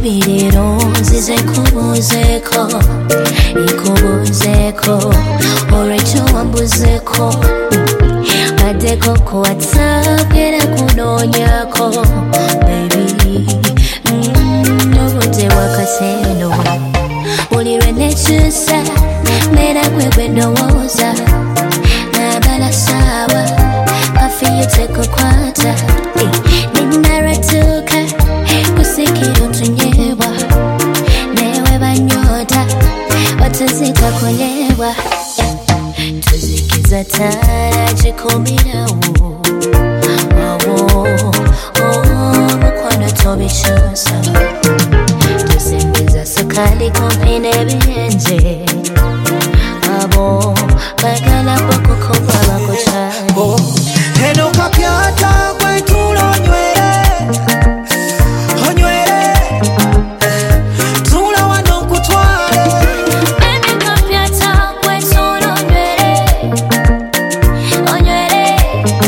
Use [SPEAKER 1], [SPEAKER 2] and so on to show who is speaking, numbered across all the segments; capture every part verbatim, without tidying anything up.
[SPEAKER 1] Babiriro zize kubuzeko ikubuzeko orecho wambuzeko adeko ku WhatsApp era kunonyako baby nobude wakaseno ulirwe nechusa mera kwegwe ndowooza nabala sawa kafiyo tekokwata ninaratuka kusikiro tunyebwa newe banyota batuzika kunyebwa tuzikiza tara chikomirawo wawo mukwano tobishosa tusingiza sukali kompine biyenje abo bagala bokukoba bakuchani
[SPEAKER 2] Heno kapyata kwetulo nywere onywere tula wano kutwale
[SPEAKER 1] Baby kapyata kwetulo nywere onywere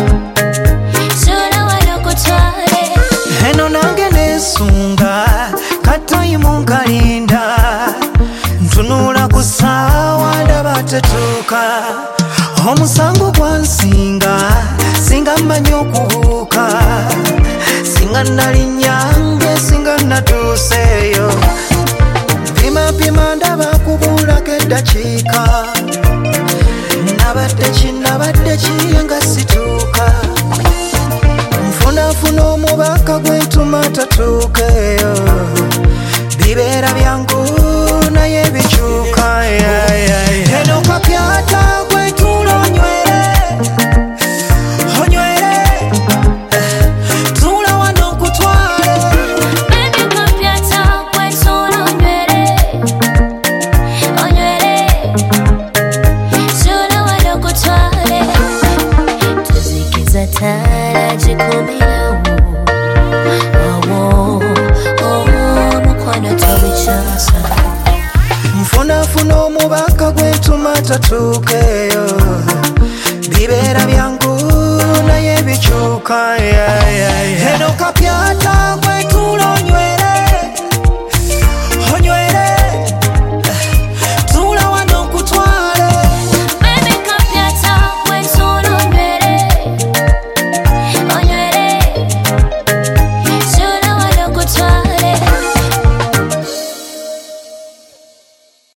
[SPEAKER 1] tula wano kutwale
[SPEAKER 2] Heno nange nesunga katoyi munkalinda ntunula kusawa ndabatetuka omusango gwansinga singa mmanyi okubuuka singa nali nyange singa natuuseeyo pimapima ndaba kubulako eddakiika nabadde kinabadde kiyenga situuka nfunafuna omubaka gwentuma tatuukeeyo bibeera byangu naye bikyuka eno kapyata gwetulo onywere onywere tula wano kutwale
[SPEAKER 1] Baby kapyata kwetulo nywere onywere tula wano kutwale tuzikiza tara chikomirawo wawo mukwano tobichosa
[SPEAKER 2] nfunafuna omubaka gwentuma tatuukeeyo bibeera byangu naye bikyuka eno kapyata